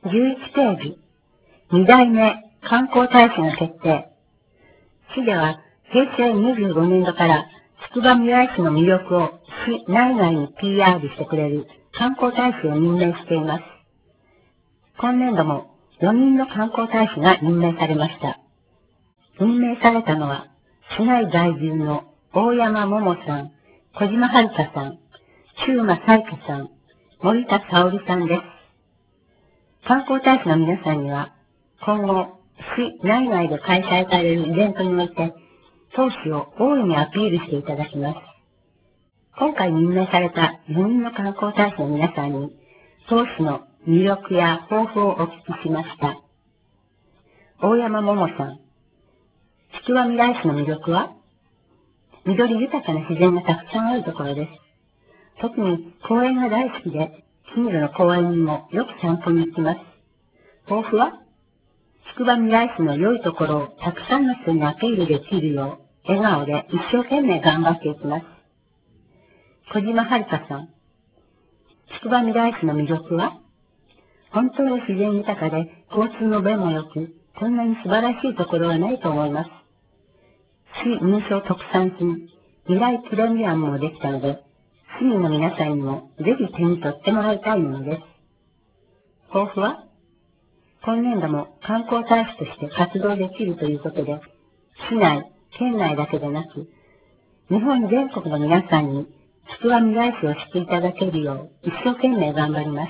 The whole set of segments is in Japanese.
11ページ、2代目観光大使の決定。市では平成25年度からつくばみらい市の魅力を市内外に PR してくれる観光大使を任命しています。今年度も4人の観光大使が任命されました。任命されたのは、市内在住の大山桃さん、小島遥さん、中馬彩香さん、森田沙織さんです。観光大使の皆さんには、今後、市内外で開催されるイベントにおいて、投資を大いにアピールしていただきます。今回任命された4人の観光大使の皆さんに、投資の魅力や抱負をお聞きしました。大山桃さん、つくばみらい市の魅力は、緑豊かな自然がたくさんあるところです。特に公園が大好きで、近所の公園にもよく散歩に行きます。抱負は、つくばみらい市の良いところをたくさんの人にアピールできるよう、笑顔で一生懸命頑張っていきます。小島遥さん、つくばみらい市の魅力は、本当に自然豊かで交通の便も良く、こんなに素晴らしいところはないと思います。市認証特産品、未来プレミアムもできたので、市民の皆さんにもぜひ手に取ってもらいたいものです。抱負は、今年度も観光大使として活動できるということで、市内、県内だけでなく、日本全国の皆さんにつくばみらい市を知っていただけるよう一生懸命頑張ります。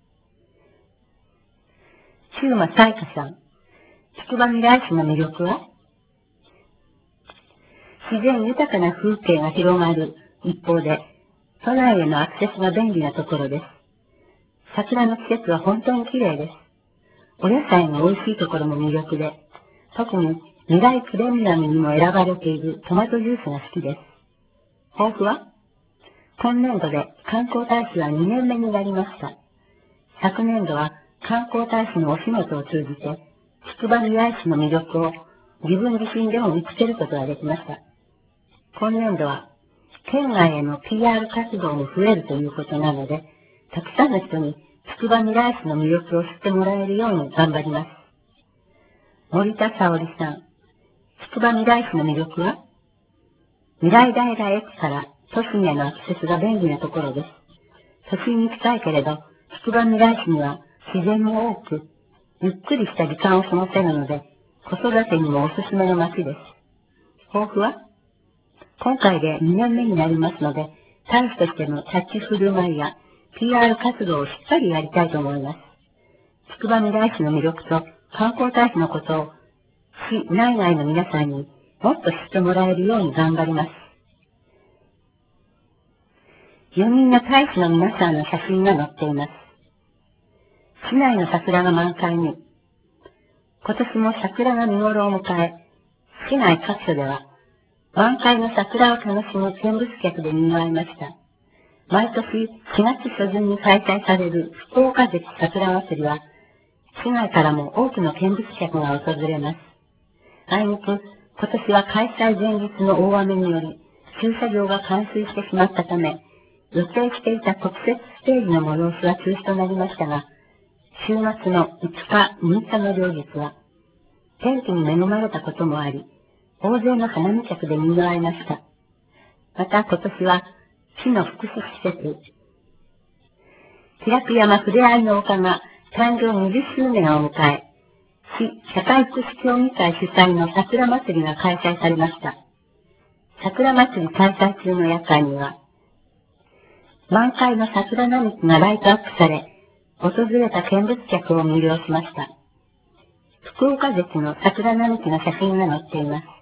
中馬彩香さん、つくばみらい市の魅力は、自然豊かな風景が広がる一方で、都内へのアクセスが便利なところです。桜の季節は本当に綺麗です。お野菜が美味しいところも魅力で、特に未来プレミアムにも選ばれているトマトジュースが好きです。抱負は、今年度で観光大使は2年目になりました。昨年度は観光大使のお仕事を通じて、つくばみらい市の魅力を自分自身でも見つけることができました。今年度は、県外への PR 活動も増えるということなので、たくさんの人につくばみらい市の魅力を知ってもらえるように頑張ります。森田沙織さん、つくばみらい市の魅力は、未来平駅から都心へのアクセスが便利なところです。都心に近いけれど、つくばみらい市には自然も多く、ゆっくりした時間を過ごせるので、子育てにもおすすめの街です。抱負は、今回で2年目になりますので、大使としての立ち振る舞いや PR 活動をしっかりやりたいと思います。つくばみらい市の魅力と観光大使のことを市内外の皆さんにもっと知ってもらえるように頑張ります。4人の大使の皆さんの写真が載っています。市内の桜が満開に、今年も桜が見頃を迎え、市内各所では満開の桜を楽しむ見物客で賑わいました。毎年4月初旬に開催される福岡関桜祭りは、市外からも多くの見物客が訪れます。あいにく、今年は開催前日の大雨により、駐車場が冠水してしまったため、予定していた特設ステージの催しは中止となりましたが、週末の5日、6日の両日は、天気に恵まれたこともあり、大勢の花見客で賑わいました。また今年は、市の福祉施設、平山ふれあいの丘が誕生20周年を迎え、市社会福祉協議会主催の桜祭りが開催されました。桜祭り開催中の夜間には、満開の桜並木がライトアップされ、訪れた見物客を魅了しました。福岡関の桜並木の写真が載っています。